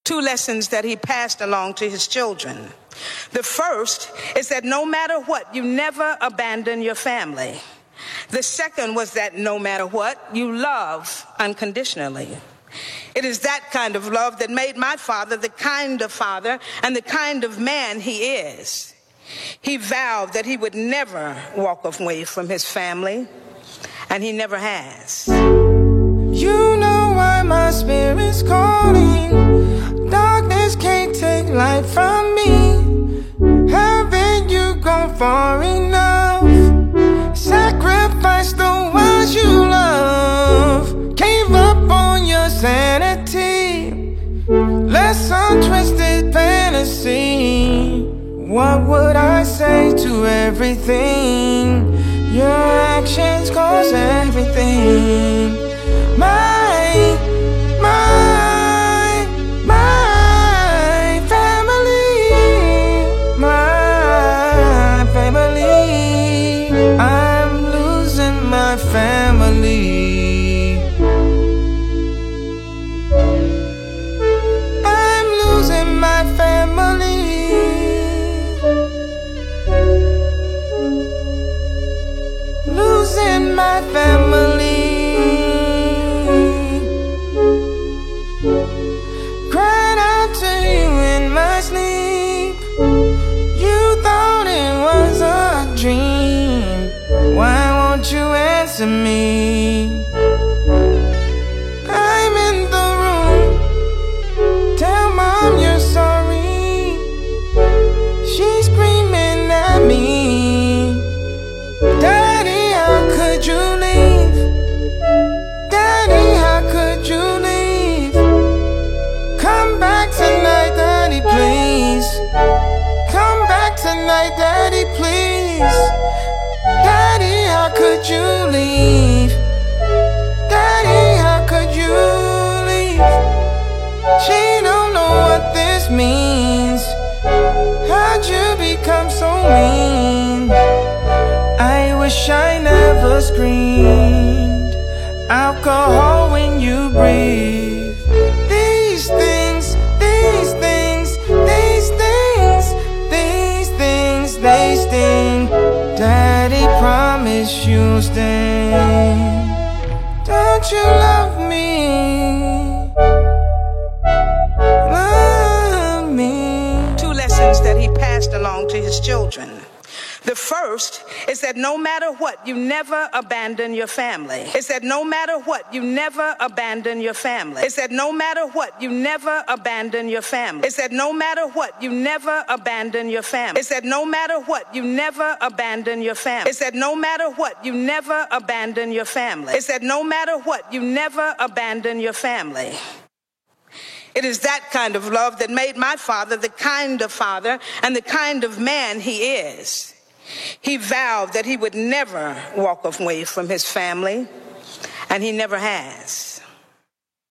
Two lessons that he passed along to his children. The first is that no matter what, you never abandon your family. The second was that no matter what, you love unconditionally. It is that kind of love that made my father the kind of father and the kind of man he is. He vowed that he would never walk away from his family, and he never has. You know why my spirit's calling. Darkness can't take light from me. Haven't you gone far enough? Sacrifice the ones you love. Gave up on your sanity. Less untwisted fantasy. What would I say to everything? Your actions cause everything. My family. I'm losing my family. I'm losing my family. Losing my family. Cried out to you in my sleep. You thought it was a dream. Why won't you answer me? I'm in the room. Tell mom you're sorry. She's screaming at me. Daddy, how could you leave? Daddy, how could you leave? Come back tonight, Daddy, please. Come back tonight, Daddy, please. Daddy, how could you leave? Daddy, how could you leave? She don't know what this means. How'd you become so mean? I wish I never screamed alcohol when you breathe. These things, these things, these things, these things, they sting. Daddy, promise you'll stay. Don't you love me? Love me. Two lessons that he passed along to his children. The first is that no matter what, you never abandon your family. It's that no matter what, you never abandon your family. It's that no matter what, you never abandon your family. It's that no matter what, you never abandon your family. It's that no matter what, you never abandon your family. It's that no matter what, you never abandon your family. It's that no matter what, you never abandon your family. It is that kind of love that made my father the kind of father and the kind of man he is. He vowed that he would never walk away from his family, and he never has.